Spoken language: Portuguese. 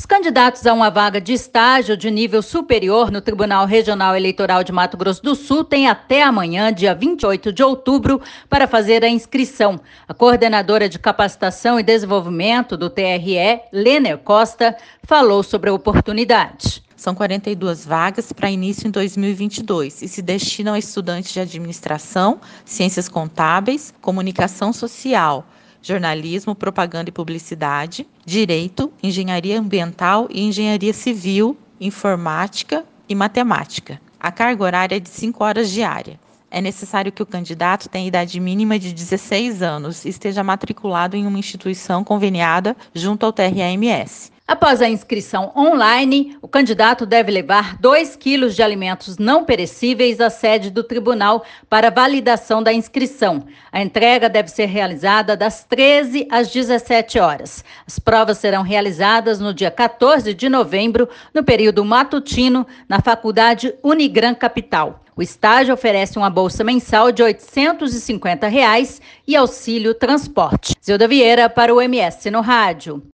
Os candidatos a uma vaga de estágio de nível superior no Tribunal Regional Eleitoral de Mato Grosso do Sul têm até amanhã, dia 28 de outubro, para fazer a inscrição. A coordenadora de Capacitação e Desenvolvimento do TRE, Lêner Costa, falou sobre a oportunidade. São 42 vagas para início em 2022 e se destinam a estudantes de administração, ciências contábeis, comunicação social, jornalismo, propaganda e publicidade, direito, engenharia ambiental e engenharia civil, informática e matemática. A carga horária é de 5 horas diária. É necessário que o candidato tenha idade mínima de 16 anos e esteja matriculado em uma instituição conveniada junto ao TRE-MS. Após a inscrição online, o candidato deve levar 2 quilos de alimentos não perecíveis à sede do tribunal para validação da inscrição. A entrega deve ser realizada das 13 às 17 horas. As provas serão realizadas no dia 14 de novembro, no período matutino, na Faculdade Unigran Capital. O estágio oferece uma bolsa mensal de R$ 850 e auxílio transporte. Zilda Vieira para o MS no Rádio.